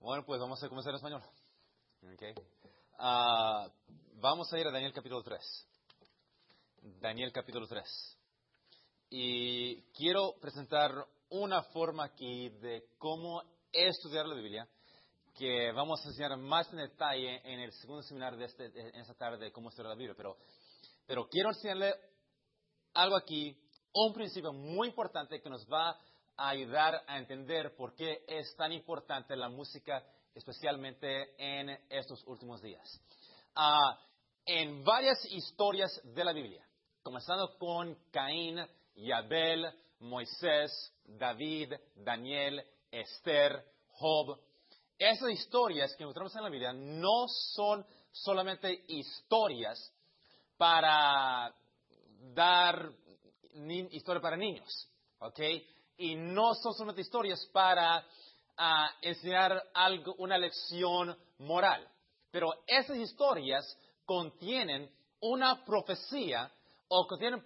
Bueno, pues vamos a comenzar en español. Okay. Vamos a ir a Daniel capítulo 3. Daniel capítulo 3. Y quiero presentar una forma aquí de cómo estudiar la Biblia, que vamos a enseñar más en detalle en el segundo seminario en esta tarde de cómo estudiar la Biblia. Pero quiero enseñarle algo aquí, un principio muy importante que nos va a ayudar a entender por qué es tan importante la música, especialmente en estos últimos días. En varias historias de la Biblia, comenzando con Caín y Abel, Moisés, David, Daniel, Esther, Job, esas historias que encontramos en la Biblia no son solamente historias para dar historia para niños, ¿ok? Y no son solamente historias para enseñar algo, una lección moral. Pero esas historias contienen una profecía o contienen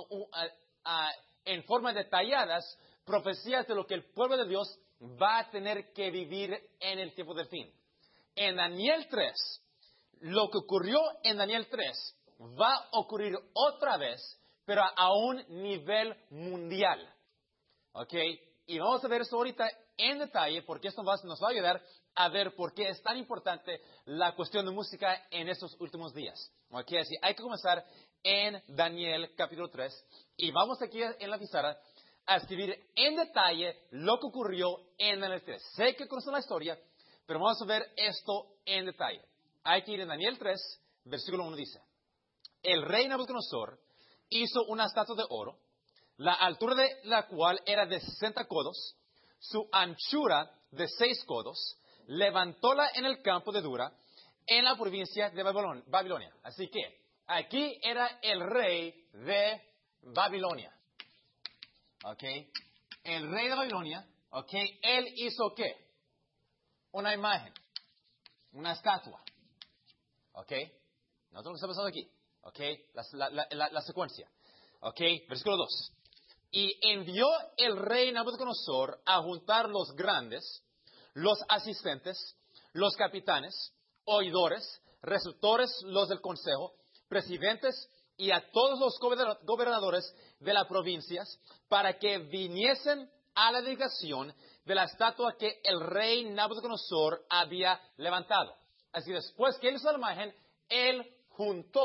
en forma detalladas profecías de lo que el pueblo de Dios va a tener que vivir en el tiempo del fin. En Daniel 3, lo que ocurrió en Daniel 3 va a ocurrir otra vez, pero a un nivel mundial. ¿Ok? Y vamos a ver esto ahorita en detalle, porque esto nos va a ayudar a ver por qué es tan importante la cuestión de música en estos últimos días. ¿Ok? Así hay que comenzar en Daniel capítulo 3, y vamos aquí en la pizarra a escribir en detalle lo que ocurrió en Daniel 3. Sé que conocen la historia, pero vamos a ver esto en detalle. Hay que ir en Daniel 3, versículo 1 dice: El rey Nabucodonosor hizo una estatua de oro, la altura de la cual era de 60 codos, su anchura de 6 codos, levantóla en el campo de Dura, en la provincia de Babilonia. Así que aquí era el rey de Babilonia. ¿Ok? El rey de Babilonia, ¿ok? Él hizo ¿qué? Una imagen, una estatua. ¿Ok? Noten lo que está pasando aquí. ¿Ok? La secuencia. ¿Ok? Versículo 2. Y envió el rey Nabucodonosor a juntar los grandes, los asistentes, los capitanes, oidores, receptores, los del consejo, presidentes y a todos los gobernadores de las provincias para que viniesen a la dedicación de la estatua que el rey Nabucodonosor había levantado. Así después que él hizo la imagen, él juntó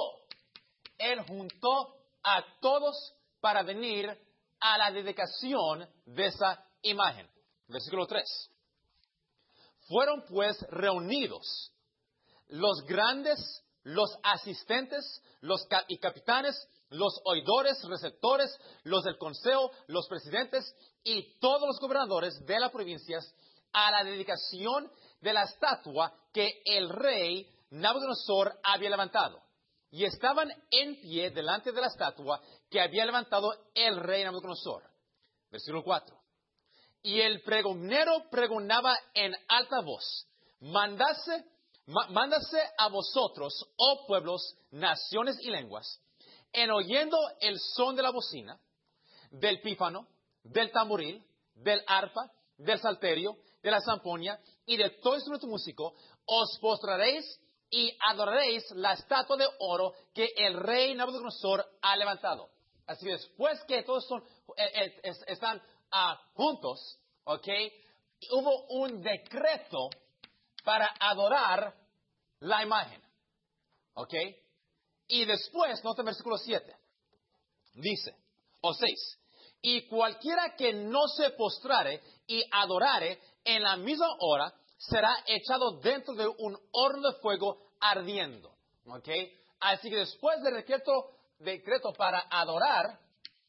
a todos para venir a la dedicación de esa imagen. Versículo 3. Fueron pues reunidos los grandes, los asistentes, y capitanes, los oidores, receptores, los del consejo, los presidentes y todos los gobernadores de las provincias a la dedicación de la estatua que el rey Nabucodonosor había levantado. Y estaban en pie delante de la estatua que había levantado el rey Nabucodonosor. Versículo 4. Y el pregonero pregonaba en alta voz: Mándase a vosotros, oh pueblos, naciones y lenguas, en oyendo el son de la bocina, del pífano, del tamboril, del arpa, del salterio, de la zampoña y de todo instrumento músico, os postraréis y adoraréis la estatua de oro que el rey Nabucodonosor ha levantado. Así que después que todos están juntos, ¿ok? Hubo un decreto para adorar la imagen, ¿ok? Y después, nota el versículo 7, dice, o 6, y cualquiera que no se postrare y adorare en la misma hora será echado dentro de un horno de fuego ardiendo. ¿Ok? Así que después del decreto para adorar,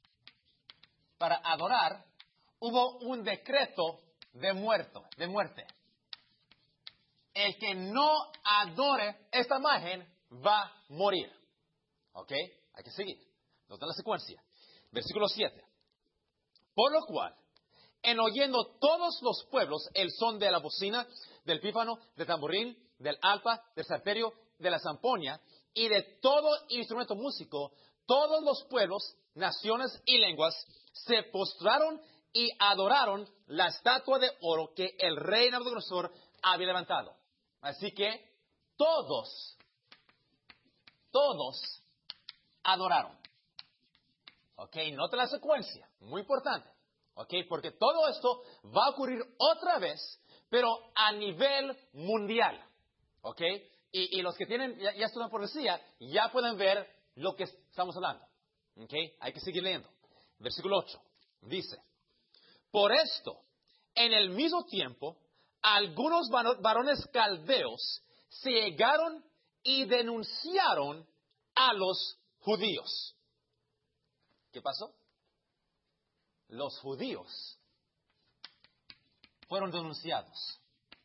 hubo un decreto de muerte. El que no adore esta imagen va a morir. ¿Ok? Hay que seguir. Nota la secuencia. Versículo 7. Por lo cual, en oyendo todos los pueblos el son de la bocina, del pífano, del tamboril, del arpa, del salterio, de la zampoña y de todo instrumento músico, todos los pueblos, naciones y lenguas se postraron y adoraron la estatua de oro que el rey Nabucodonosor había levantado. Así que todos adoraron. Ok, nota la secuencia, muy importante. Ok, porque todo esto va a ocurrir otra vez, pero a nivel mundial. Ok, y los que tienen, ya estudian profecía, ya pueden ver lo que estamos hablando. Ok, hay que seguir leyendo. Versículo 8 dice: por esto, en el mismo tiempo, algunos varones caldeos se llegaron y denunciaron a los judíos. ¿Qué pasó? Los judíos fueron denunciados.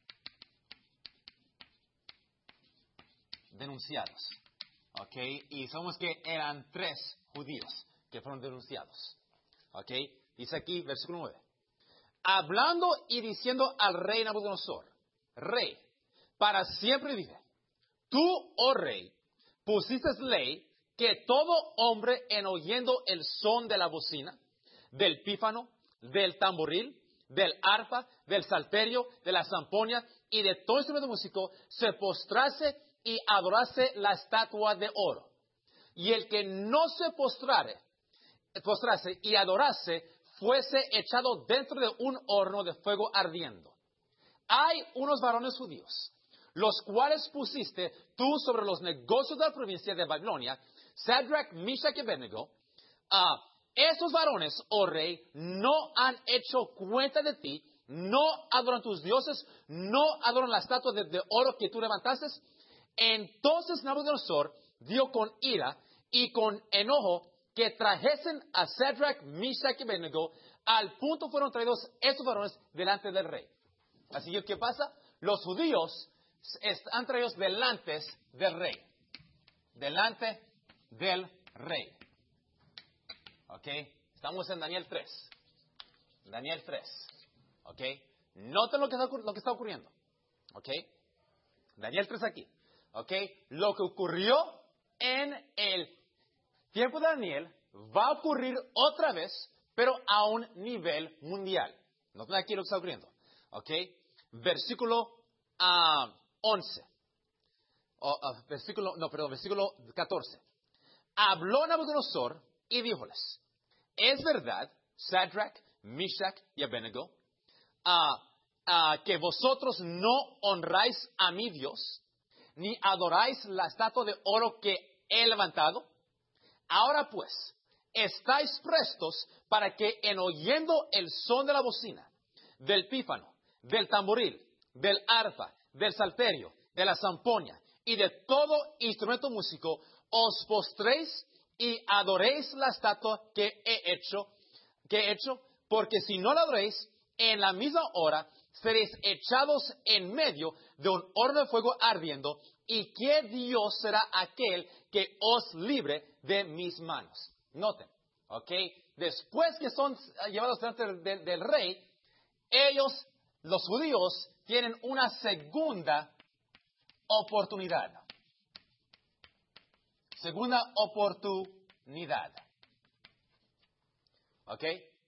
¿Ok? Y sabemos que eran 3 judíos que fueron denunciados. ¿Ok? Dice aquí, versículo 9. Hablando y diciendo al rey Nabucodonosor: rey, para siempre vive. Tú, oh rey, pusiste ley que todo hombre, en oyendo el son de la bocina, del pífano, del tamboril, del arpa, del salterio, de la zampoña y de todo instrumento músico, se postrase y adorase la estatua de oro. Y el que no se postrase y adorase, fuese echado dentro de un horno de fuego ardiendo. Hay unos varones judíos, los cuales pusiste tú sobre los negocios de la provincia de Babilonia, Sadrach, Meshach y Abednego. Esos varones, oh rey, no han hecho cuenta de ti, no adoran tus dioses, no adoran la estatua de oro que tú levantaste. Entonces Nabucodonosor dio con ira y con enojo que trajesen a Sadrach, Meshach y Abednego. Al punto fueron traídos estos varones delante del rey. Así que, ¿qué pasa? Los judíos están traídos delante del rey. Delante del rey. ¿Ok? Estamos en Daniel 3. Daniel 3. ¿Ok? Noten lo que está ocurriendo. ¿Ok? Daniel 3 aquí. ¿Ok? Lo que ocurrió en el tiempo de Daniel va a ocurrir otra vez, pero a un nivel mundial. Noten aquí lo que está ocurriendo. ¿Ok? Versículo 11. Versículo 14. Habló Nabucodonosor y díjoles: es verdad, Sadrach, Meshach y Abednego, que vosotros no honráis a mi Dios, ni adoráis la estatua de oro que he levantado. Ahora pues, estáis prestos para que, en oyendo el son de la bocina, del pífano, del tamboril, del arpa, del salterio, de la zampoña y de todo instrumento músico, os postréis y adoréis la estatua que he hecho, porque si no la adoréis, en la misma hora seréis echados en medio de un horno de fuego ardiendo. ¿Y qué Dios será aquel que os libre de mis manos? Noten, ¿ok? Después que son llevados delante del rey, ellos, los judíos, tienen una segunda oportunidad. Segunda oportunidad. ¿Ok?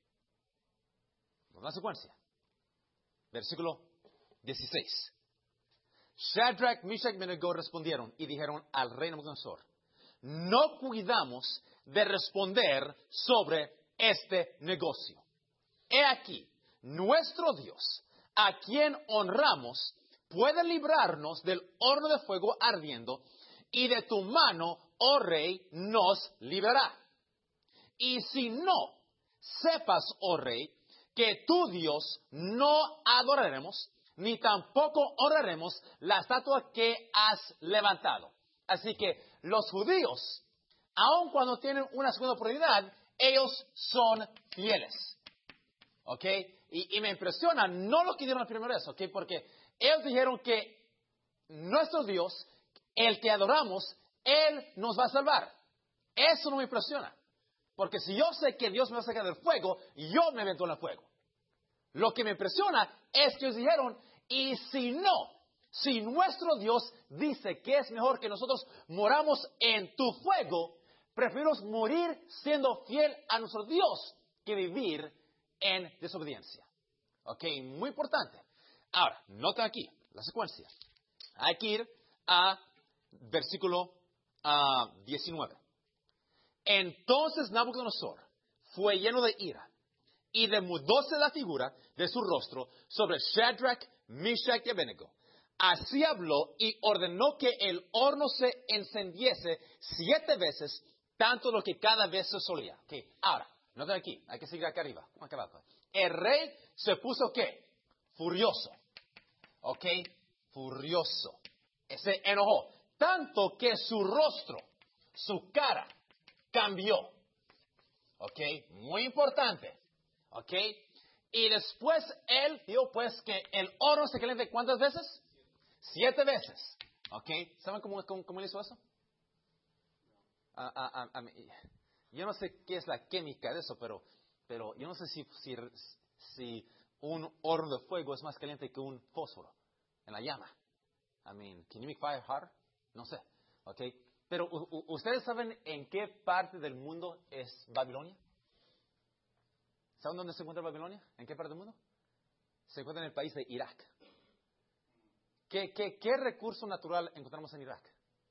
Una secuencia. Versículo 16. Sadrach, Meshach y Abednego respondieron y dijeron al rey Nabucodonosor: no cuidamos de responder sobre este negocio. He aquí, nuestro Dios, a quien honramos, puede librarnos del horno de fuego ardiendo, y de tu mano, oh rey, nos librará. Y si no, sepas, oh rey, que tu Dios no adoraremos, ni tampoco honraremos la estatua que has levantado. Así que los judíos, aun cuando tienen una segunda oportunidad, ellos son fieles. ¿Ok? Y me impresiona no lo que dieron la primera vez, ¿ok? Porque ellos dijeron que nuestro Dios, el que adoramos, Él nos va a salvar. Eso no me impresiona. Porque si yo sé que Dios me va a sacar del fuego, yo me meto en el fuego. Lo que me impresiona es que ellos dijeron: y si no, si nuestro Dios dice que es mejor que nosotros moramos en tu fuego, preferimos morir siendo fiel a nuestro Dios que vivir en desobediencia. Ok, muy importante. Ahora, nota aquí la secuencia. Hay que ir a versículo 19. Entonces Nabucodonosor fue lleno de ira y demudóse la figura de su rostro sobre Shadrach, Meshach y Abednego. Así habló y ordenó que el horno se encendiese 7 veces, tanto lo que cada vez se solía. Okay. Ahora, noten aquí, hay que seguir acá arriba. Acá abajo. El rey se puso ¿qué? Furioso. ¿Ok? Furioso. Se enojó. Tanto que su rostro, su cara, cambió. ¿Ok? Muy importante. ¿Ok? Y después él dijo pues que el horno se caliente ¿cuántas veces? 7 veces. ¿Ok? ¿Saben cómo él hizo eso? Yo no sé qué es la química de eso, pero yo no sé si un horno de fuego es más caliente que un fósforo en la llama. Can you make fire hotter? No sé. ¿Ok? Pero ¿ustedes saben en qué parte del mundo es Babilonia? ¿Saben dónde se encuentra Babilonia? ¿En qué parte del mundo? Se encuentra en el país de Irak. ¿Qué recurso natural encontramos en Irak?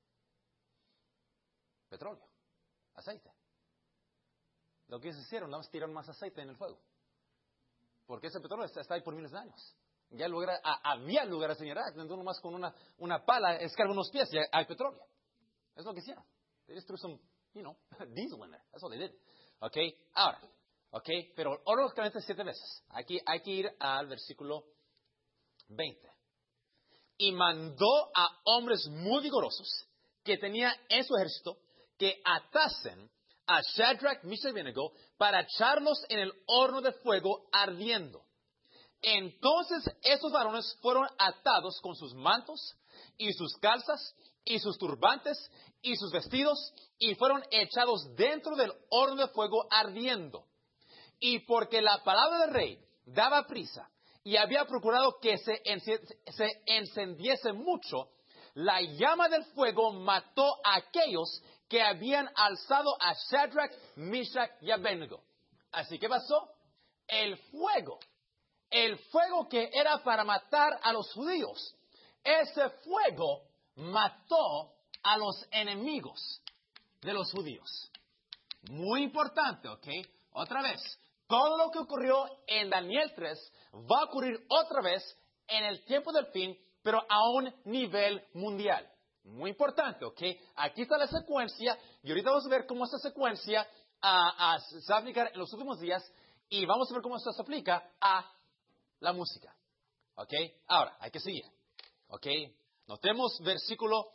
Petróleo, aceite. Lo que ellos hicieron, nada más tiraron más aceite en el fuego. Porque ese petróleo está ahí por miles de años. Ya había lugares en Irak, donde uno más con una pala escarba unos pies y hay petróleo. Es lo que hicieron. They just threw some, diesel in there. That's what they did. Ok, ahora, pero oro caliente 7 veces. Aquí hay que ir al versículo 20. Y mandó a hombres muy vigorosos que tenía en su ejército que atasen a Shadrach, Meshach y Abednego para echarlos en el horno de fuego ardiendo. Entonces esos varones fueron atados con sus mantos y sus calzas y sus turbantes y sus vestidos y fueron echados dentro del horno de fuego ardiendo. Y porque la palabra del rey daba prisa y había procurado que se encendiese mucho, la llama del fuego mató a aquellos que habían alzado a Shadrach, Meshach y Abednego. Así que pasó el fuego que era para matar a los judíos, ese fuego mató a los enemigos de los judíos. Muy importante, ¿ok? Otra vez, todo lo que ocurrió en Daniel 3 va a ocurrir otra vez en el tiempo del fin, pero a un nivel mundial. Muy importante, ¿ok? Aquí está la secuencia, y ahorita vamos a ver cómo esta secuencia se va a aplicar en los últimos días, y vamos a ver cómo esto se aplica a la música. ¿Ok? Ahora, hay que seguir. ¿Ok? Notemos versículo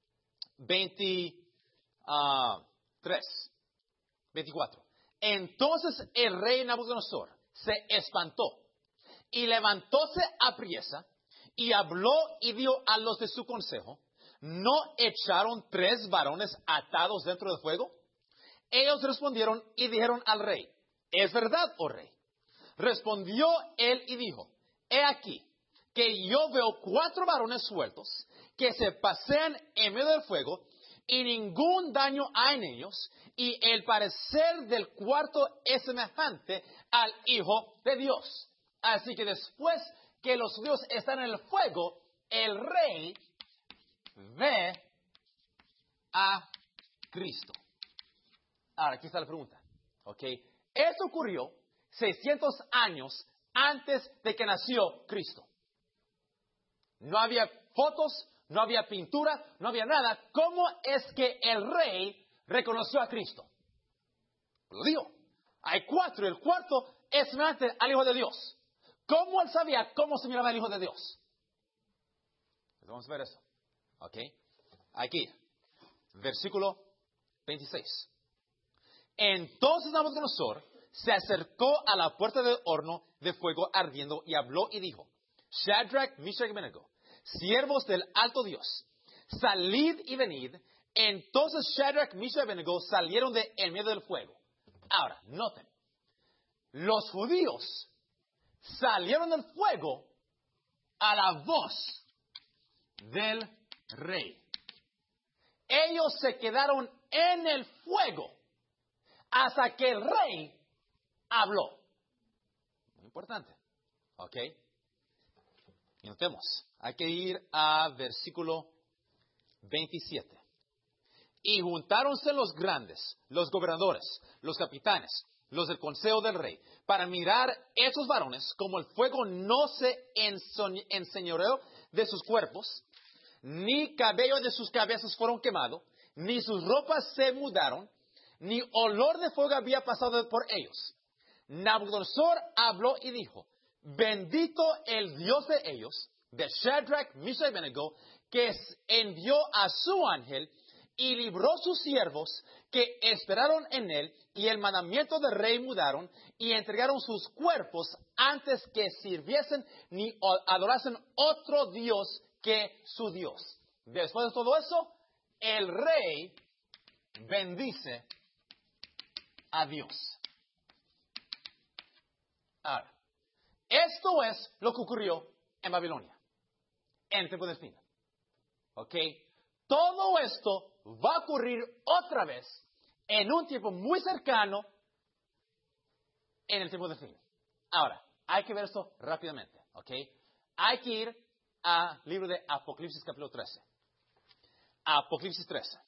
24. Entonces el rey Nabucodonosor se espantó y levantóse apriesa y habló y dijo a los de su consejo: ¿no echaron 3 varones atados dentro del fuego? Ellos respondieron y dijeron al rey: ¿es verdad, oh rey? Respondió él y dijo: he aquí que yo veo 4 varones sueltos que se pasean en medio del fuego y ningún daño hay en ellos, y el parecer del cuarto es semejante al Hijo de Dios. Así que después que los judíos están en el fuego, el rey ve a Cristo. Ahora, aquí está la pregunta. ¿Ok? Esto ocurrió 600 años antes de que nació Cristo. No había fotos, no había pintura, no había nada. ¿Cómo es que el rey reconoció a Cristo? Lo digo. Hay 4 y el cuarto es semejante al Hijo de Dios. ¿Cómo él sabía cómo se miraba el Hijo de Dios? Pues vamos a ver eso. ¿Ok? Aquí, versículo 26. Entonces Nabucodonosor se acercó a la puerta del horno de fuego ardiendo y habló y dijo: Shadrach, Meshach y Abednego, siervos del alto Dios, salid y venid. Entonces Shadrach, Meshach y Abednego salieron de en medio del fuego. Ahora, noten, los judíos salieron del fuego a la voz del rey. Ellos se quedaron en el fuego hasta que el rey habló. importante. ¿Ok? Y notemos, hay que ir a versículo 27. Y juntáronse los grandes, los gobernadores, los capitanes, los del consejo del rey, para mirar esos varones, como el fuego no se enseñoreó de sus cuerpos, ni cabello de sus cabezas fueron quemados, ni sus ropas se mudaron, ni olor de fuego había pasado por ellos. Nabucodonosor habló y dijo: bendito el Dios de ellos, de Shadrach, Meshach y Abednego, que envió a su ángel y libró sus siervos que esperaron en él, y el mandamiento del rey mudaron, y entregaron sus cuerpos antes que sirviesen ni adorasen otro Dios que su Dios. Después de todo eso, el rey bendice a Dios. Ahora, esto es lo que ocurrió en Babilonia, en el tiempo del fin. ¿Ok? Todo esto va a ocurrir otra vez en un tiempo muy cercano en el tiempo del fin. Ahora, hay que ver esto rápidamente. ¿Ok? Hay que ir al libro de Apocalipsis capítulo 13. Apocalipsis 13.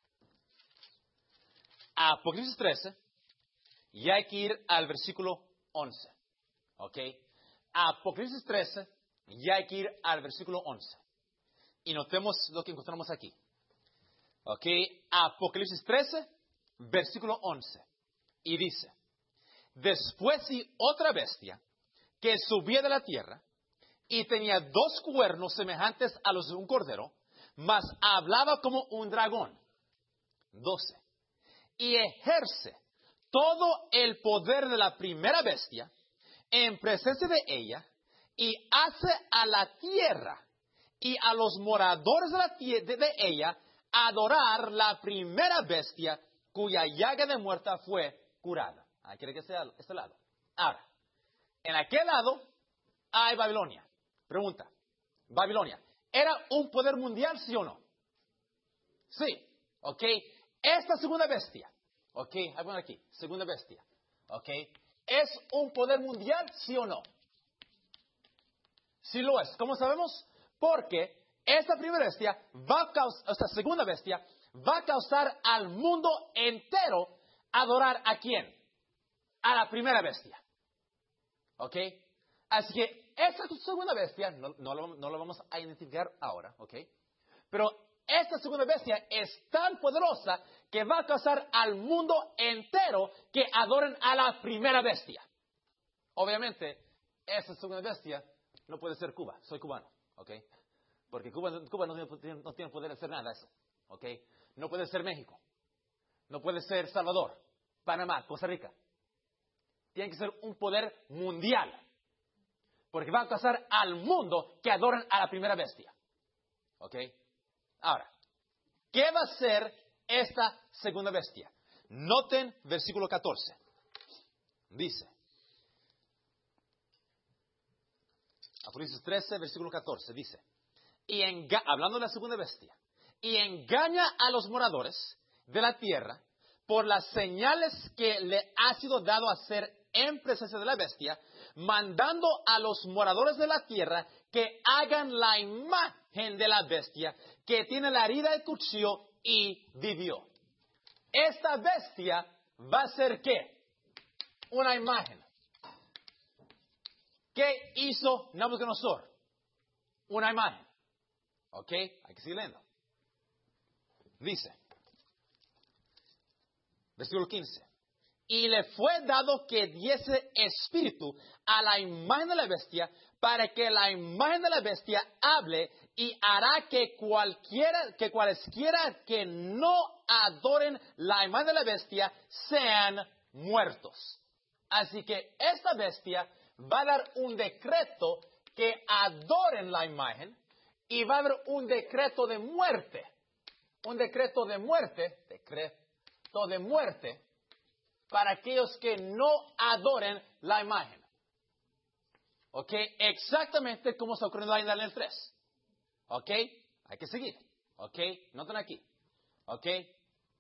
Apocalipsis 13. Y hay que ir al versículo 11. ¿Ok? Apocalipsis 13. Y hay que ir al versículo 11. Y notemos lo que encontramos aquí. ¿Ok? Apocalipsis 13, versículo 11. Y dice: después vi otra bestia que subía de la tierra y tenía dos cuernos semejantes a los de un cordero, mas hablaba como un dragón. 12. Y ejerce todo el poder de la primera bestia en presencia de ella, y hace a la tierra y a los moradores de la tierra de ella adorar la primera bestia cuya llaga de muerte fue curada. Ahí quiere que sea este lado. Ahora, en aquel lado hay Babilonia. Pregunta: Babilonia, ¿era un poder mundial, sí o no? Sí. ¿Ok? Esta segunda bestia. ¿Ok? Hay una aquí. Segunda bestia. ¿Ok? ¿Es un poder mundial, sí o no? Sí lo es. ¿Cómo sabemos? Porque esta primera bestia va a causar, esta segunda bestia va a causar al mundo entero adorar ¿a quién? A la primera bestia. ¿Ok? Así que esta segunda bestia, no lo vamos a identificar ahora, ¿ok? Pero esta segunda bestia es tan poderosa que va a causar al mundo entero que adoren a la primera bestia. Obviamente, esta segunda bestia no puede ser Cuba. Soy cubano, ¿ok? Porque Cuba no tiene poder de hacer nada de eso, ¿ok? No puede ser México. No puede ser Salvador, Panamá, Costa Rica. Tiene que ser un poder mundial. Porque va a causar al mundo que adoren a la primera bestia. ¿Ok? Ahora, ¿qué va a ser esta segunda bestia? Noten versículo 14. Dice, Apocalipsis 13, versículo 14, dice, hablando de la segunda bestia, y engaña a los moradores de la tierra por las señales que le ha sido dado hacer en presencia de la bestia, mandando a los moradores de la tierra que hagan la imagen de la bestia, que tiene la herida de cuchillo y vivió. Esta bestia va a ser ¿qué? Una imagen. ¿Qué hizo Nabucodonosor? Una imagen. ¿Ok? Hay que seguir leyendo. Dice, versículo 15. Y le fue dado que diese espíritu a la imagen de la bestia, para que la imagen de la bestia hable, y hará que cualesquiera que no adoren la imagen de la bestia sean muertos. Así que esta bestia va a dar un decreto que adoren la imagen, y va a haber un decreto de muerte. Un decreto de muerte para aquellos que no adoren la imagen. ¿Ok? Exactamente como está ocurriendo ahí en Daniel 3. ¿Ok? Hay que seguir. ¿Ok? Noten aquí. ¿Ok?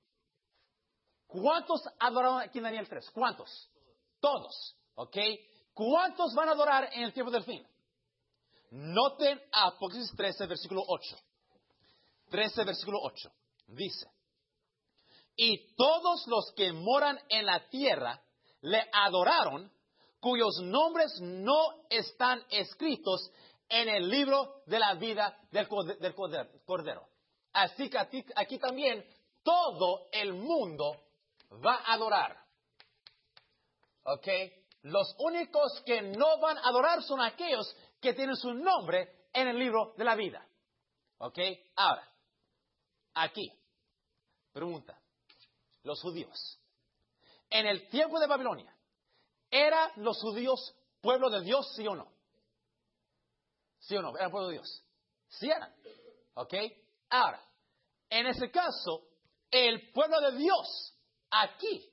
¿Cuántos adoraron aquí en Daniel 3? ¿Cuántos? Todos. ¿Ok? ¿Cuántos van a adorar en el tiempo del fin? Noten Apocalipsis 13, versículo 8. 13, versículo 8. Dice, y todos los que moran en la tierra le adoraron, cuyos nombres no están escritos en el libro de la vida del Cordero. Así que aquí también todo el mundo va a adorar. ¿Ok? Los únicos que no van a adorar son aquellos que tienen su nombre en el libro de la vida. ¿Ok? Ahora, aquí, pregunta, los judíos. En el tiempo de Babilonia, ¿eran los judíos pueblo de Dios, sí o no? ¿Sí o no? ¿Eran pueblo de Dios? Sí eran. ¿Ok? Ahora, en ese caso, el pueblo de Dios aquí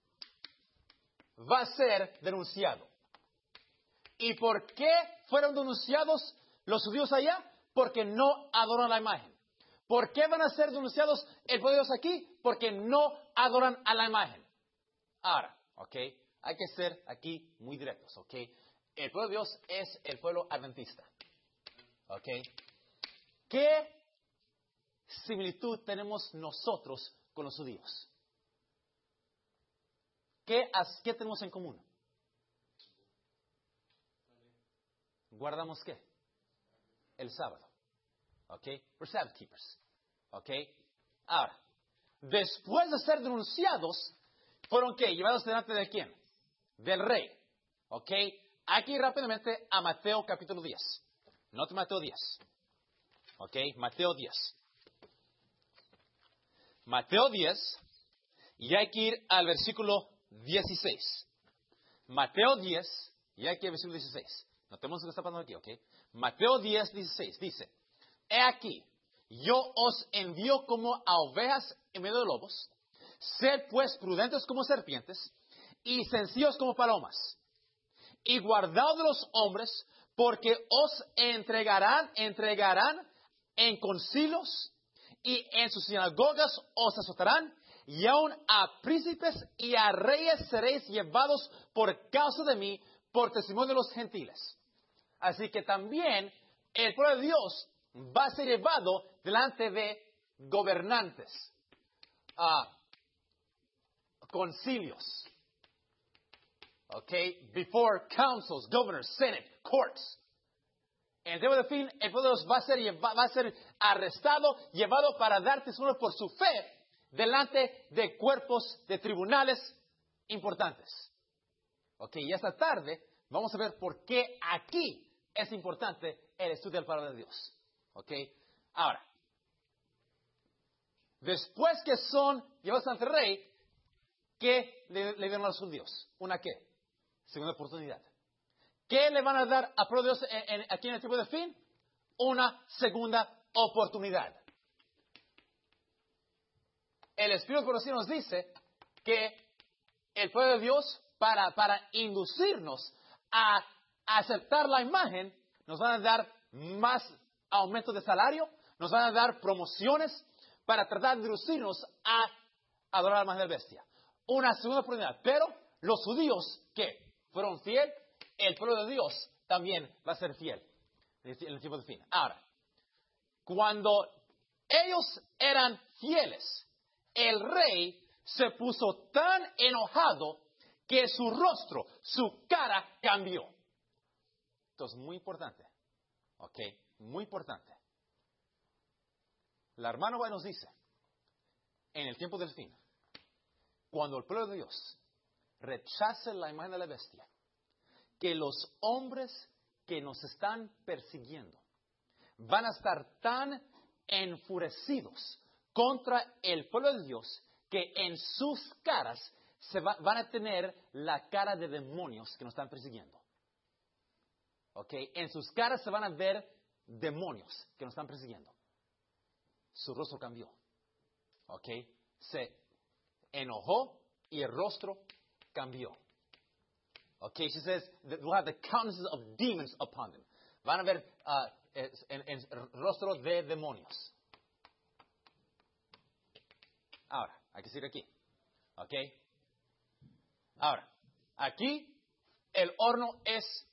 va a ser denunciado. ¿Y por qué fueron denunciados los judíos allá? Porque no adoran la imagen. ¿Por qué van a ser denunciados el pueblo de Dios aquí? Porque no adoran a la imagen. Ahora, ¿ok? Hay que ser aquí muy directos, ¿ok? El pueblo de Dios es el pueblo adventista. ¿Ok? ¿Qué similitud tenemos nosotros con los judíos? ¿Qué tenemos en común? ¿Guardamos qué? El sábado. ¿Ok? We're Sabbath keepers. ¿Ok? Ahora, después de ser denunciados, ¿fueron qué? ¿Llevados delante de quién? Del rey. ¿Ok? Aquí rápidamente a Mateo capítulo 10. Note Mateo 10. ¿Ok? Mateo 10. Mateo 10. Y hay que ir al versículo 16. Mateo 10. Y hay que ir al versículo 16. Notemos lo que está pasando aquí, ¿ok? Mateo 10, 16. Dice, he aquí, yo os envío como a ovejas en medio de lobos. Sed pues prudentes como serpientes y sencillos como palomas. Y guardaos de los hombres, porque os entregarán en concilios y en sus sinagogas os azotarán, y aun a príncipes y a reyes seréis llevados por causa de mí, por testimonio de los gentiles. Así que también el pueblo de Dios va a ser llevado delante de gobernantes, concilios, okay, before councils, governors, senate, courts. En el tiempo de fin, el pueblo de Dios va a ser arrestado, llevado para dar testimonio por su fe delante de cuerpos de tribunales importantes. Ok, y esta tarde vamos a ver por qué aquí es importante el estudio de la palabra de Dios. Ok, ahora, después que son llevados ante el rey, ¿qué le dieron a los judíos? ¿Una qué? Segunda oportunidad. ¿Qué le van a dar a pueblo de Dios aquí en el tiempo de fin? Una segunda oportunidad. El Espíritu por así nos dice que el pueblo de Dios, para inducirnos a aceptar la imagen, nos van a dar más aumento de salario, nos van a dar promociones para tratar de inducirnos a adorar a la imagen de la bestia. Una segunda oportunidad. Pero los judíos que fueron fieles, el pueblo de Dios también va a ser fiel en el tiempo de fin. Ahora, cuando ellos eran fieles, el rey se puso tan enojado que su rostro, su cara cambió. Entonces, muy importante. ¿Ok? Muy importante. La hermana White nos dice, en el tiempo del fin, cuando el pueblo de Dios rechace la imagen de la bestia, que los hombres que nos están persiguiendo van a estar tan enfurecidos contra el pueblo de Dios que en sus caras van a tener la cara de demonios que nos están persiguiendo. ¿Ok? En sus caras se van a ver demonios que nos están persiguiendo. Su rostro cambió. ¿Ok? Se enojó y el rostro cambió. Okay, she says that we'll have the countenances of demons upon them. Van a ver el rostro de demonios. Ahora, hay que seguir aquí. ¿Ok? Ahora, aquí el horno es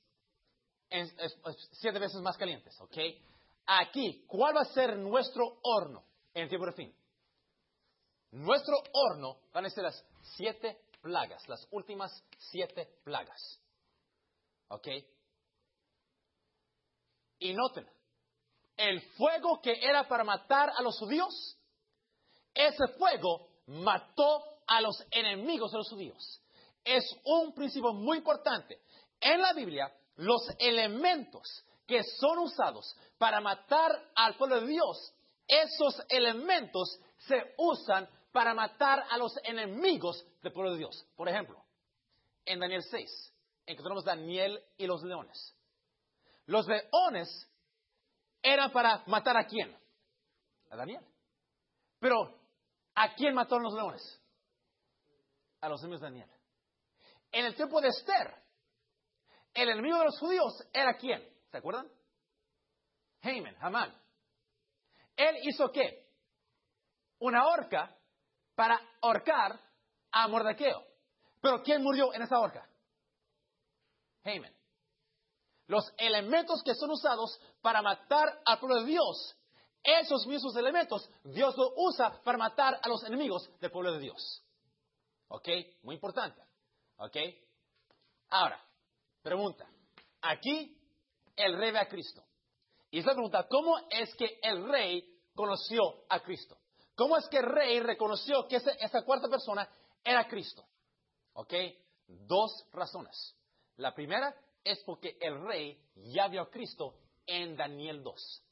7 veces más caliente, ¿ok? Aquí, ¿cuál va a ser nuestro horno en el tiempo de fin? Nuestro horno van a ser las 7 plagas, las últimas 7 plagas. ¿Ok? Y noten, el fuego que era para matar a los judíos, ese fuego mató a los enemigos de los judíos. Es un principio muy importante. En la Biblia, los elementos que son usados para matar al pueblo de Dios, esos elementos se usan para matar a los enemigos del pueblo de Dios. Por ejemplo, en Daniel 6, encontramos Daniel y los leones. Los leones eran para matar ¿a quién? A Daniel. Pero, ¿a quién mataron los leones? A los enemigos de Daniel. En el tiempo de Esther, el enemigo de los judíos era ¿quién? ¿Se acuerdan? Hamán. Él hizo ¿qué? Una horca para ahorcar a Mordequeo. Pero ¿quién murió en esa horca? Hamán. Los elementos que son usados para matar al pueblo de Dios, esos mismos elementos, Dios los usa para matar a los enemigos del pueblo de Dios. ¿Ok? Muy importante. ¿Ok? Ahora, pregunta. Aquí el rey ve a Cristo. Y esta pregunta, ¿cómo es que el rey conoció a Cristo? ¿Cómo es que el rey reconoció que esa cuarta persona era Cristo? ¿Ok? 2 razones. La primera es porque el rey ya vio a Cristo en Daniel 2.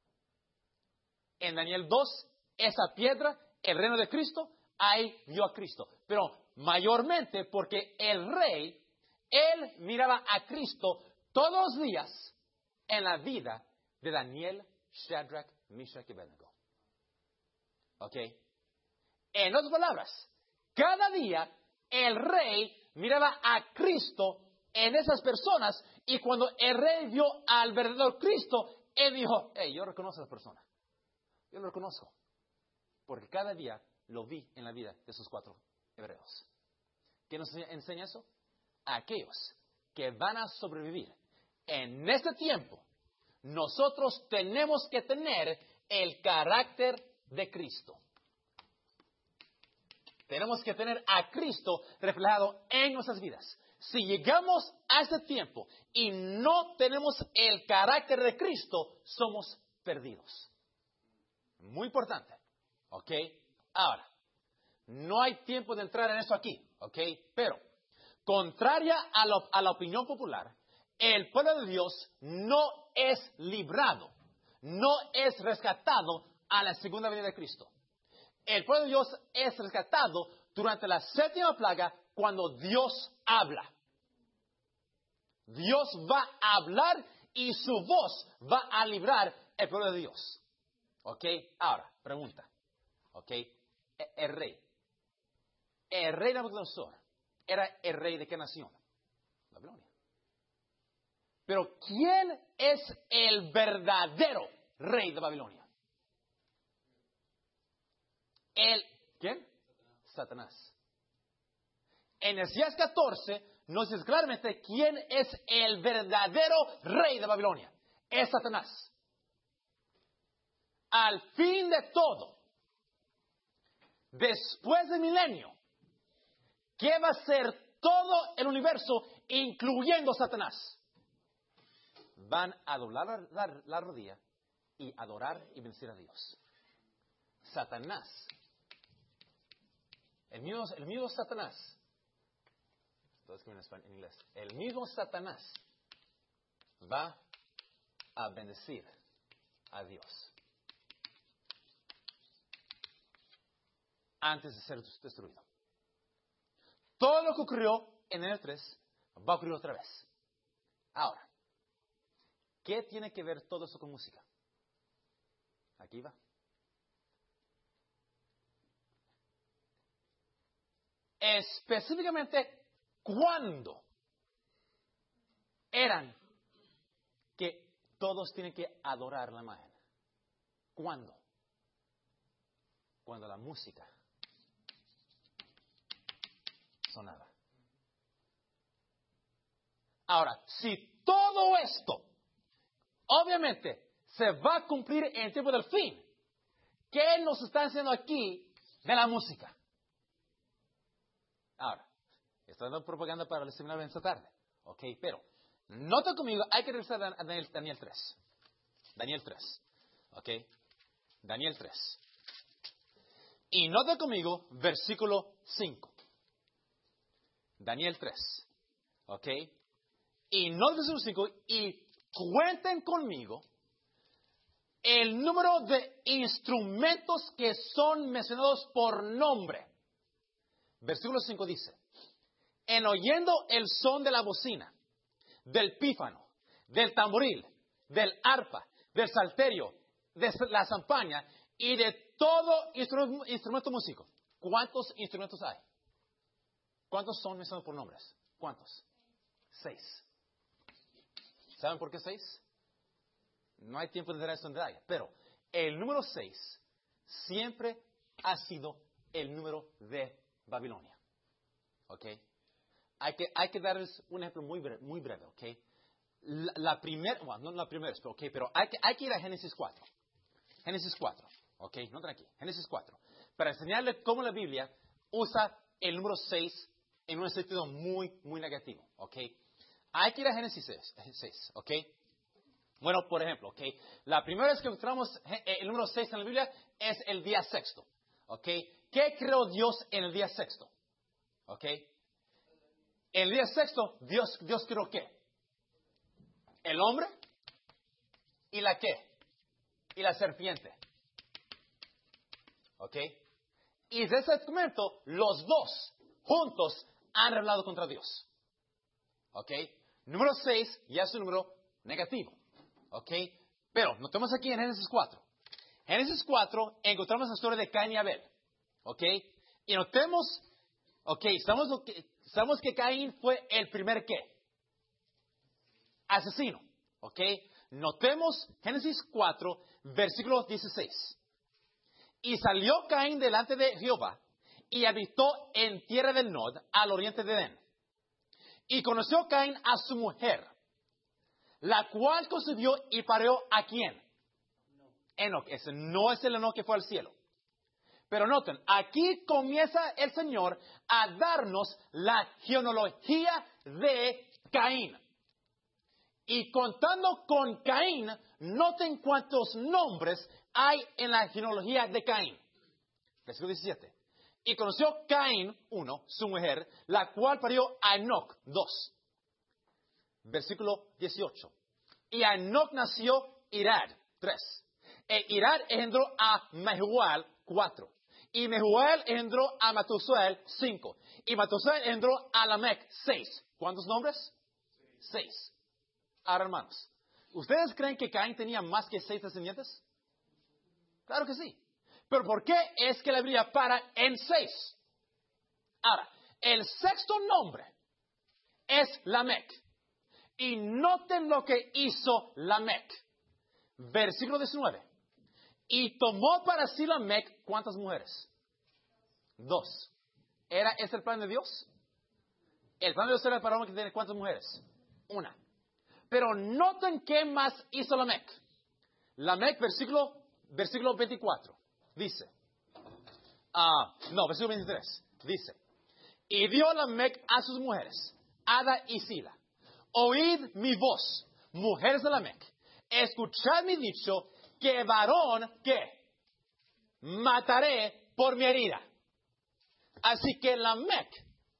En Daniel 2, esa piedra, el reino de Cristo, ahí vio a Cristo. Pero mayormente porque el rey, él miraba a Cristo todos los días en la vida de Daniel, Shadrach, Meshach y Abednego. ¿Ok? En otras palabras, cada día el rey miraba a Cristo en esas personas, y cuando el rey vio al verdadero Cristo, él dijo, hey, yo reconozco a esa persona. Yo lo reconozco. Porque cada día lo vi en la vida de esos 4 hebreos. ¿Qué nos enseña eso? A aquellos que van a sobrevivir en este tiempo, nosotros tenemos que tener el carácter de Cristo. Tenemos que tener a Cristo reflejado en nuestras vidas. Si llegamos a este tiempo y no tenemos el carácter de Cristo, somos perdidos. Muy importante. ¿Ok? Ahora, no hay tiempo de entrar en eso aquí. ¿Ok? Pero, contraria a la opinión popular, el pueblo de Dios no es librado, no es rescatado a la segunda venida de Cristo. El pueblo de Dios es rescatado durante la 7ª plaga cuando Dios habla. Dios va a hablar y su voz va a librar el pueblo de Dios. ¿Ok? Ahora, pregunta. ¿Ok? El rey. El rey Nabucodonosor era el rey de qué nación? Babilonia. Pero ¿quién es el verdadero rey de Babilonia? ¿Quién? Satanás. En Isaías 14 nos dice claramente quién es el verdadero rey de Babilonia. Es Satanás. Al fin de todo, después del milenio, ¿qué va a ser todo el universo, incluyendo Satanás? Van a doblar la rodilla y adorar y vencer a Dios. Satanás. El mismo Satanás. Todos que en inglés. El mismo Satanás va a bendecir a Dios antes de ser destruido. Todo lo que ocurrió en el 3 va a ocurrir otra vez. Ahora, ¿qué tiene que ver todo eso con música? Aquí va. Específicamente, ¿cuándo eran que todos tienen que adorar la imagen? ¿Cuándo? Cuando la música sonaba. Ahora, si todo esto, obviamente, se va a cumplir en el tiempo del fin, ¿qué nos está enseñando aquí de la música? Ahora, estoy dando propaganda para el seminario de esta tarde. Ok, pero, nota conmigo, hay que regresar a Daniel 3. Daniel 3. Ok, Daniel 3. Y nota conmigo, versículo 5. Daniel 3. Ok, y nota versículo 5, y cuenten conmigo el número de instrumentos que son mencionados por nombre. Versículo 5 dice, en oyendo el son de la bocina, del pífano, del tamboril, del arpa, del salterio, de la zampaña y de todo instrumento músico. ¿Cuántos instrumentos hay? ¿Cuántos son mencionados por nombres? ¿Cuántos? 6. ¿Saben por qué 6? No hay tiempo de entrar esto en detalle, pero el número 6 siempre ha sido el número de Babilonia. ¿Ok? Hay que darles un ejemplo muy breve, ¿ok? La primera, bueno, no la primera, ¿ok? Pero hay que ir a Génesis 4. Génesis 4, ¿ok? No aquí. Génesis 4. Para enseñarle cómo la Biblia usa el número 6 en un sentido muy negativo, ¿ok? Hay que ir a Génesis 6, ¿ok? Bueno, por ejemplo, ¿ok? La primera vez que encontramos el número 6 en la Biblia es el día sexto, ¿ok? ¿Qué creó Dios en el día sexto? ¿Ok? El día sexto, Dios creó ¿qué? El hombre y la ¿qué? Y la serpiente. ¿Ok? Y desde ese momento, los dos juntos han rebelado contra Dios. ¿Ok? Número 6 ya es un número negativo. ¿Ok? Pero notemos aquí en Génesis 4. Génesis 4 encontramos la historia de Caín y Abel. ¿Ok? Y notemos, ok, sabemos que Caín fue el primer ¿qué? Asesino. ¿Ok? Notemos Génesis 4, versículo 16. Y salió Caín delante de Jehová y habitó en tierra del Nod, al oriente de Edén. Y conoció Caín a su mujer, la cual concibió y parió ¿a quién? Enoc. Ese no es el Enoc que fue al cielo. Pero noten, aquí comienza el Señor a darnos la genealogía de Caín. Y contando con Caín, noten cuántos nombres hay en la genealogía de Caín. Versículo 17. Y conoció Caín, 1, su mujer, la cual parió a Enoc, 2. Versículo 18. Y a Enoc nació Irad, 3. E Irad engendró a Mehual, 4. Y Mehual engendró a Matusael, 5. Y Matusael engendró a Lamec, 6. ¿Cuántos nombres? 6. Ahora, hermanos, ¿ustedes creen que Caín tenía más que 6 descendientes? Claro que sí. Pero ¿por qué es que la Biblia para en 6? Ahora, el sexto nombre es Lamec. Y noten lo que hizo Lamec. Versículo 19. Y tomó para sí Lamec, ¿cuántas mujeres? 2. ¿Es el plan de Dios? El plan de Dios era para un hombre que tiene ¿cuántas mujeres? 1. Pero noten qué más hizo Lamec. Lamec, versículo 24, dice. Versículo 23, dice. Y dio Lamec a sus mujeres, Ada y Sila. Oíd mi voz, mujeres de Lamec. Escuchad mi dicho, que varón, ¿qué? Mataré por mi herida. Así que Lamec,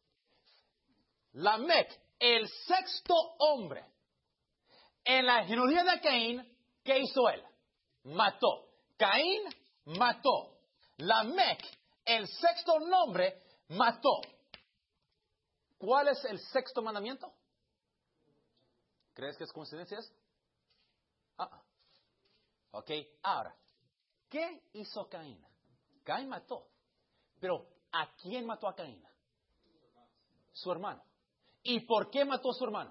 el sexto hombre, en la genealogía de Caín, ¿qué hizo él? Mató. Caín mató. Lamec, el sexto nombre, mató. ¿Cuál es el sexto mandamiento? ¿Crees que es coincidencia esto? Ok, ahora, ¿qué hizo Caín? Caín mató. Pero, ¿a quién mató a Caín? Su hermano. ¿Y por qué mató a su hermano?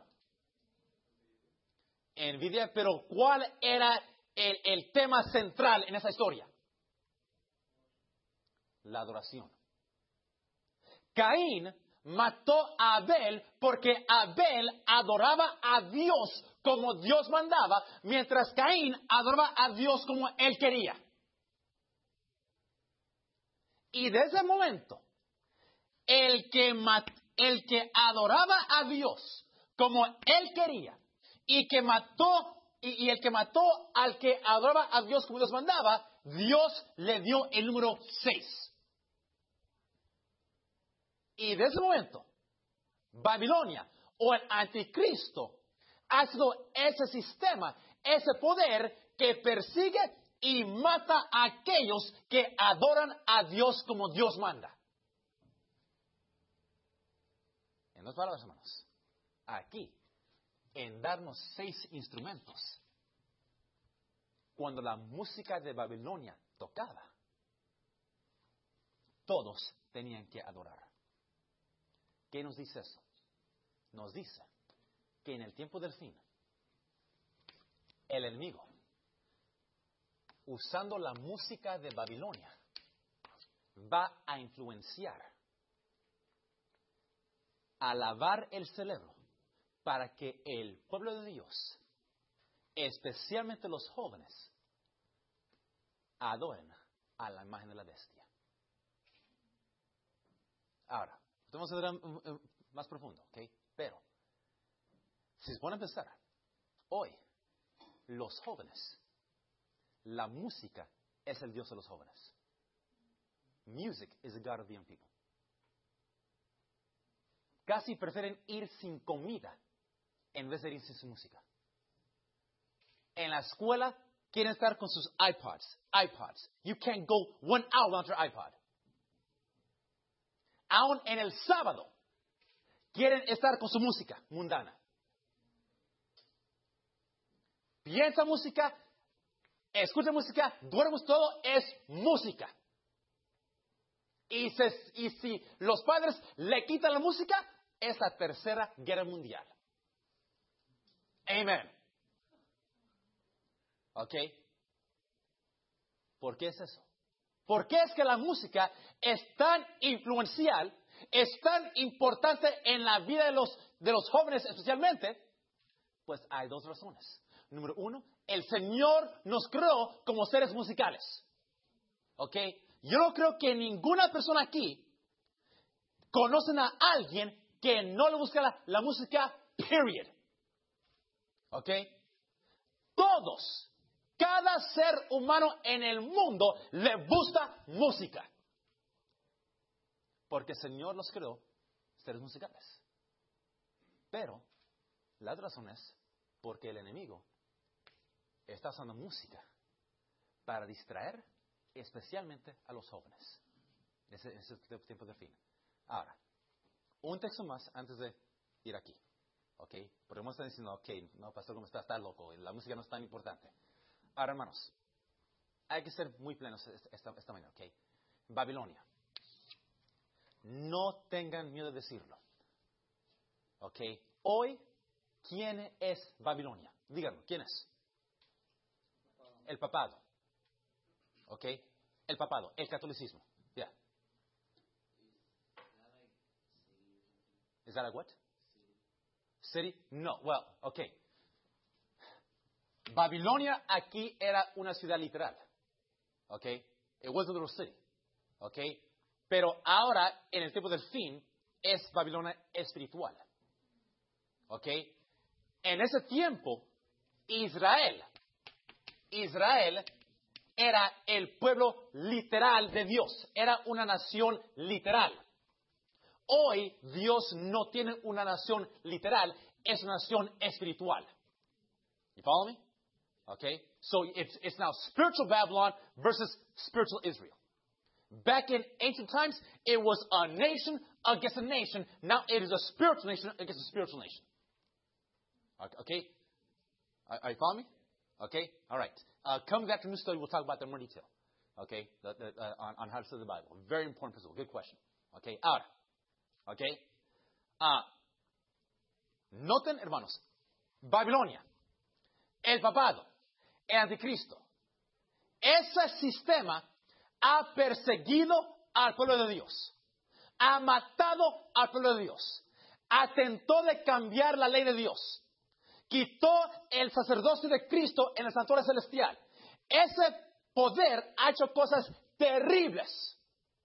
Envidia, pero ¿cuál era el tema central en esa historia? La adoración. Caín mató a Abel porque Abel adoraba a Dios como Dios mandaba, mientras Caín adoraba a Dios como él quería. Y desde ese momento, el que adoraba a Dios como él quería y el que mató al que adoraba a Dios como Dios mandaba, Dios le dio el número 6. Y desde ese momento, Babilonia o el anticristo ha sido ese sistema, ese poder que persigue y mata a aquellos que adoran a Dios como Dios manda. En otras palabras, hermanos, aquí, en darnos 6 instrumentos, cuando la música de Babilonia tocaba, todos tenían que adorar. ¿Qué nos dice eso? Nos dice que en el tiempo del fin, el enemigo, usando la música de Babilonia, va a influenciar, a lavar el cerebro para que el pueblo de Dios, especialmente los jóvenes, adoren a la imagen de la bestia. Ahora, vamos a ver más profundo, ¿ok? Pero, si se pone a pensar, hoy, los jóvenes, la música es el Dios de los jóvenes. Music is the God of the young people. Casi prefieren ir sin comida en vez de ir sin su música. En la escuela quieren estar con sus iPods. You can't go 1 hour without your iPod. Aún en el sábado quieren estar con su música mundana. Piensa música, escucha música, duermes, todo es música. Y si los padres le quitan la música, es la tercera guerra mundial. Amén. ¿Ok? ¿Por qué es eso? ¿Por qué es que la música es tan influencial, es tan importante en la vida de los jóvenes especialmente? Pues hay 2 razones. Número 1, el Señor nos creó como seres musicales. ¿Ok? Yo no creo que ninguna persona aquí conocen a alguien que no le busca la música, period. ¿Ok? Todos, cada ser humano en el mundo le gusta música. Porque el Señor los creó seres musicales. Pero la otra razón es porque el enemigo está usando música para distraer especialmente a los jóvenes. Ese es el tiempo del fin. Ahora, un texto más antes de ir aquí. ¿Ok? Porque hemos estado diciendo, ok, no, pastor, ¿cómo está loco? La música no es tan importante. Ahora, hermanos, hay que ser muy plenos esta mañana, ¿ok? Babilonia. No tengan miedo de decirlo. ¿Ok? Hoy, ¿quién es Babilonia? Díganme, ¿quién es? El papado. ¿Ok? El papado, el catolicismo. Yeah. Is that a what? City? No. Well, okay. Babilonia aquí era una ciudad literal. Okay? It was a little city. Okay? Pero ahora, en el tiempo del fin, es Babilonia espiritual. Okay? En ese tiempo, Israel era el pueblo literal de Dios. Era una nación literal. Hoy Dios no tiene una nación literal, es una nación espiritual. You follow me? Okay? So it's now spiritual Babylon versus spiritual Israel. Back in ancient times, it was a nation against a nation. Now it is a spiritual nation against a spiritual nation. Okay? Are you following me? Okay? All right. Coming back to New Study, we'll talk about that in more detail. Okay? On how to study the Bible. Very important principle. Good question. Okay? Ahora. ¿Ok? Noten, hermanos, Babilonia, el papado, el anticristo. Ese sistema ha perseguido al pueblo de Dios. ha matado al pueblo de Dios. Atentó de cambiar la ley de Dios. Quitó el sacerdocio de Cristo en el santuario celestial. Ese poder ha hecho cosas terribles.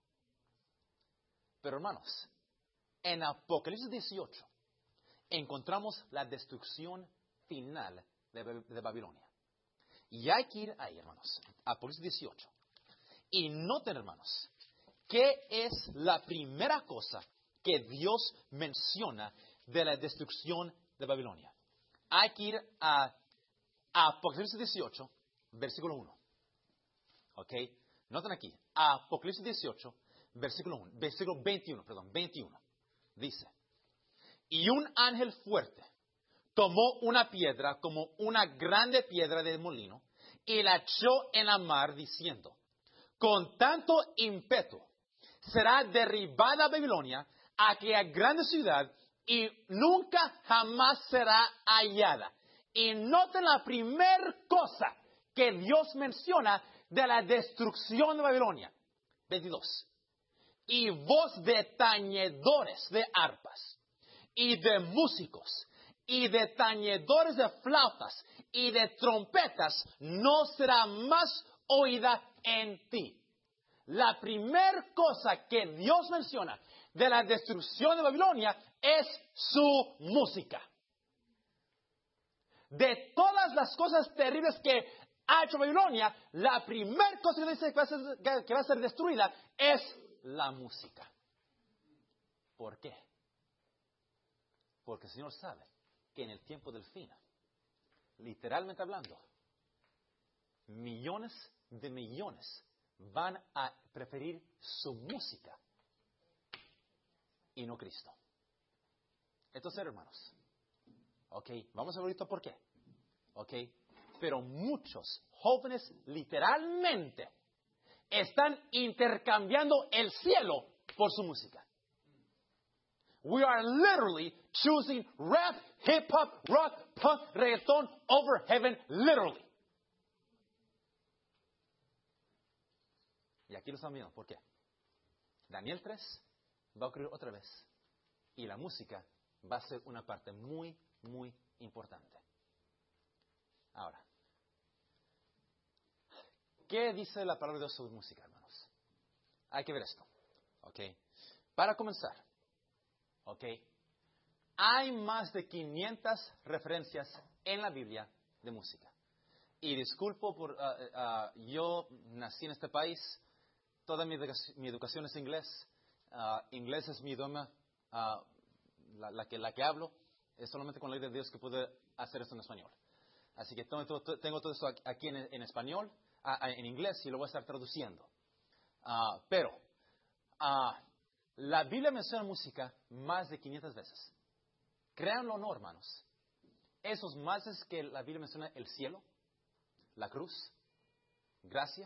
Pero hermanos, en Apocalipsis 18 encontramos la destrucción final de Babilonia. Y hay que ir ahí, hermanos. Apocalipsis 18. Y noten, hermanos, ¿qué es la primera cosa que Dios menciona de la destrucción de Babilonia? Hay que ir a Apocalipsis 18, versículo 1. ¿Ok? Noten aquí. Apocalipsis 18, versículo 21. Dice, y un ángel fuerte tomó una piedra como una grande piedra de molino y la echó en la mar diciendo, con tanto ímpetu será derribada Babilonia, aquella grande ciudad, y nunca jamás será hallada. Y noten la primera cosa que Dios menciona de la destrucción de Babilonia. 22. Y voz de tañedores de arpas, y de músicos, y de tañedores de flautas, y de trompetas, no será más oída en ti. La primera cosa que Dios menciona de la destrucción de Babilonia es su música. De todas las cosas terribles que ha hecho Babilonia, la primera cosa que dice que va a ser destruida es la música. ¿Por qué? Porque el Señor sabe que en el tiempo del fin, literalmente hablando, millones de millones van a preferir su música y no Cristo. Entonces, hermanos, vamos a ver ahorita por qué. Pero muchos jóvenes literalmente están intercambiando el cielo por su música. We are literally choosing rap, hip hop, rock, punk, reggaeton over heaven, literally. Y aquí lo están viendo. ¿Por qué? Daniel 3 va a ocurrir otra vez. Y la música va a ser una parte muy, muy importante. Ahora, ¿qué dice la palabra de Dios sobre música, hermanos? Hay que ver esto. Para comenzar, hay más de 500 referencias en la Biblia de música. Y disculpo por, yo nací en este país, toda mi educación es inglés. Inglés es mi idioma, la que hablo. Es solamente con la ley de Dios que puedo hacer esto en español. Así que tengo todo esto aquí en español, en inglés, y lo voy a estar traduciendo. Pero la Biblia menciona música más de 500 veces. Créanlo o no, hermanos. Esos más es que la Biblia menciona el cielo, la cruz, gracia.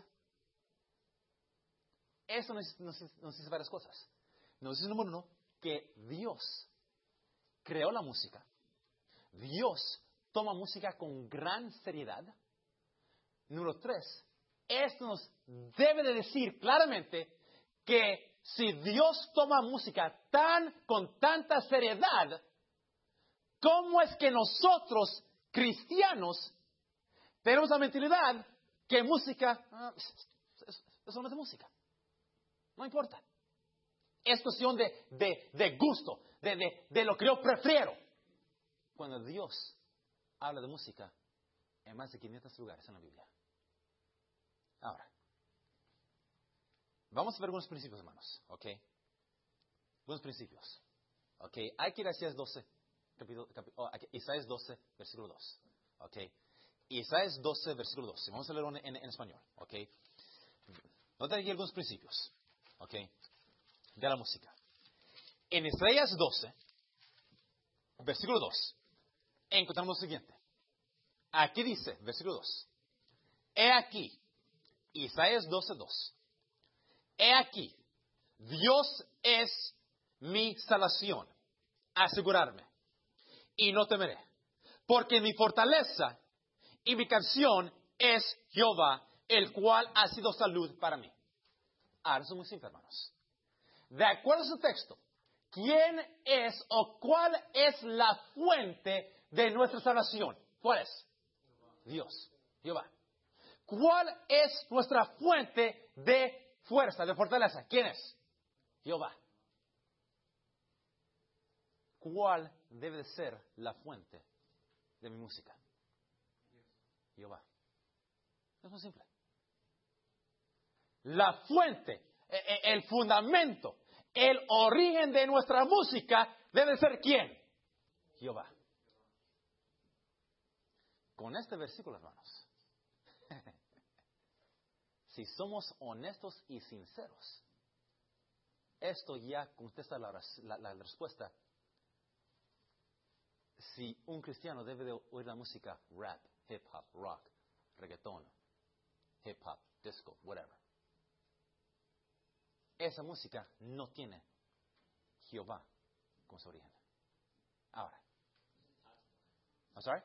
Eso nos dice varias cosas. Nos dice, número 1, que Dios creó la música. Dios toma música con gran seriedad. Número 3, esto nos debe de decir claramente que si Dios toma música con tanta seriedad, ¿cómo es que nosotros, cristianos, tenemos la mentalidad que música, eso no es de música? No importa. Es cuestión de gusto, de lo que yo prefiero. Cuando Dios habla de música en más de 500 lugares en la Biblia. Ahora, vamos a ver algunos principios, hermanos. Algunos principios. Hay que ir a Isaías 12, Isaías 12, versículo 2. Isaías 12, versículo 2. Vamos a leerlo en español. Noten aquí algunos principios. De la música. En Isaías 12, versículo 2, encontramos lo siguiente. Aquí dice, versículo 2. He aquí, Isaías 12, 2. He aquí, Dios es mi salvación, asegurarme, y no temeré, porque mi fortaleza y mi canción es Jehová, el cual ha sido salud para mí. Ahora, eso es muy simple, hermanos. de acuerdo a su texto, ¿quién es o cuál es la fuente de nuestra salvación? ¿Cuál es? Dios, Jehová. ¿Cuál es nuestra fuente de fuerza, de fortaleza? ¿Quién es? Jehová. ¿Cuál debe de ser la fuente de mi música? Jehová. Es muy simple. La fuente, el fundamento, el origen de nuestra música debe ser ¿quién? Jehová. Con este versículo, hermanos, si somos honestos y sinceros, esto ya contesta la respuesta. Si un cristiano debe de oír la música rap, hip hop, rock, reggaetón, hip hop, disco, whatever, esa música no tiene Jehová como su origen. Ahora, I'm sorry?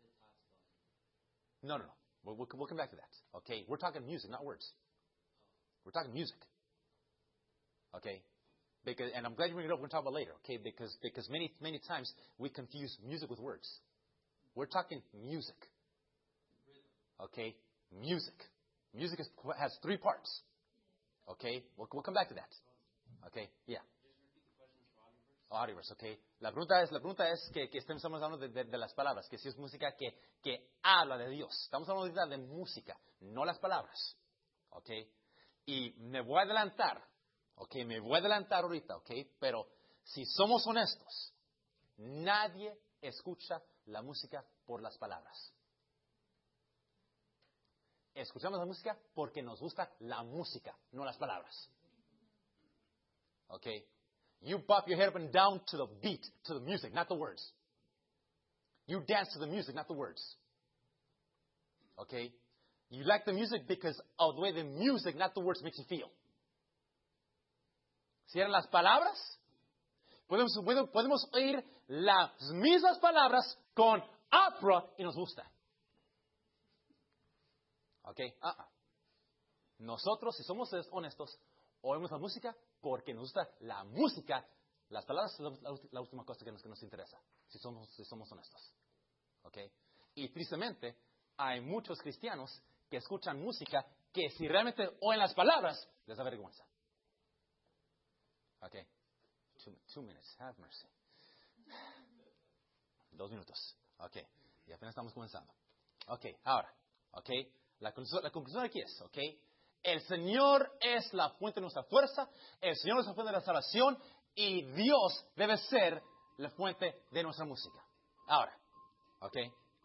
No. We'll come back to that. Okay, we're talking music, not words. We're talking music. Okay, and I'm glad you bring it up. We're going to talk about it later. Okay, because many times we confuse music with words. We're talking music. Okay, music. Music has three parts. Okay, we'll come back to that. Okay, yeah. Audioverse, okay. La pregunta es que estamos hablando de las palabras, que si es música que habla de Dios. Estamos hablando ahorita de música, no las palabras. Okay. Y me voy a adelantar, okay, ahorita, okay, pero si somos honestos, nadie escucha la música por las palabras. Escuchamos la música porque nos gusta la música, no las palabras. Okay. You bop your head up and down to the beat, to the music, not the words. You dance to the music, not the words. Okay? You like the music because of the way the music, not the words, makes you feel. Si eran las palabras, podemos oír las mismas palabras con opera y nos gusta. Okay? Nosotros, si somos honestos, oímos la música porque nos gusta la música. Las palabras son la última cosa que nos interesa, si somos honestos. ¿Okay? Y tristemente, hay muchos cristianos que escuchan música que si realmente oyen las palabras, les da vergüenza. Okay. 2 minutes, have mercy. 2 minutos. Okay. Y apenas estamos comenzando. Okay, ahora. Okay. La conclusión aquí es, okay. El Señor es la fuente de nuestra fuerza, el Señor es la fuente de la salvación y Dios debe ser la fuente de nuestra música. Ahora, ¿ok?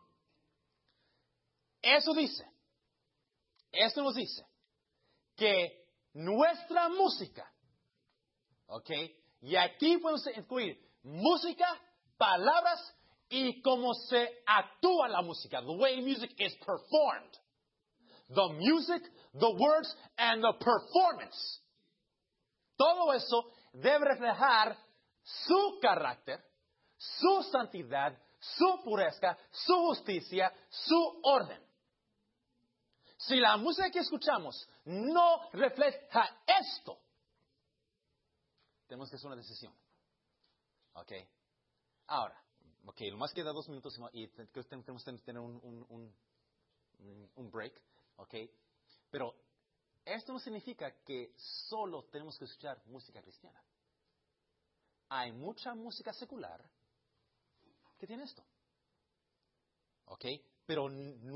Eso nos dice que nuestra música, ¿ok? Y aquí podemos incluir música, palabras y cómo se actúa la música, the way music is performed. The music, the words, and the performance. Todo eso debe reflejar su carácter, su santidad, su pureza, su justicia, su orden. Si la música que escuchamos no refleja esto, tenemos que hacer una decisión. ¿Ok? Ahora, ok, nomás queda 2 minutos y tenemos que tener un break. ¿Ok? Pero esto no significa que solo tenemos que escuchar música cristiana. Hay mucha música secular que tiene esto. ¿Ok? Pero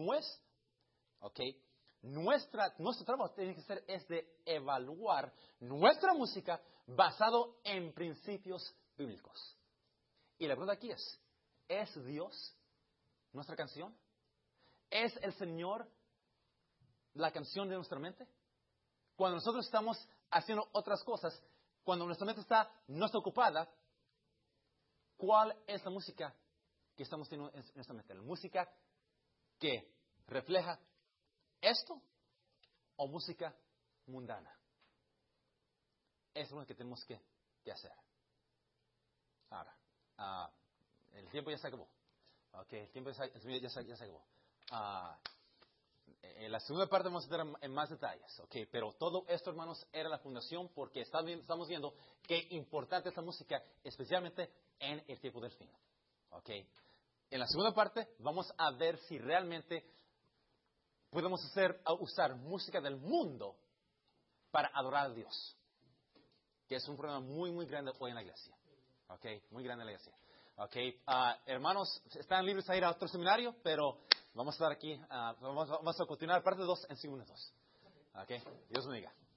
nuestro trabajo tiene que ser es de evaluar nuestra música basado en principios bíblicos. Y la pregunta aquí ¿es Dios nuestra canción? ¿Es el Señor la canción de nuestra mente? Cuando nosotros estamos haciendo otras cosas, cuando nuestra mente no está ocupada, ¿cuál es la música que estamos teniendo en nuestra mente? ¿La música que refleja esto o música mundana? Eso es lo que tenemos que hacer. Ahora, el tiempo ya se acabó. Okay, el tiempo ya se acabó. En la segunda parte vamos a entrar en más detalles, ¿ok? Pero todo esto, hermanos, era la fundación porque estamos viendo qué importante es la música, especialmente en el tiempo del fin, ¿ok? En la segunda parte vamos a ver si realmente podemos usar música del mundo para adorar a Dios, que es un problema muy, muy grande hoy en la iglesia, ¿ok? Muy grande en la iglesia. ¿Ok? Hermanos, están libres a ir a otro seminario, pero vamos a estar aquí, vamos a continuar parte 2 en segundos. ¿Ok? Dios bendiga.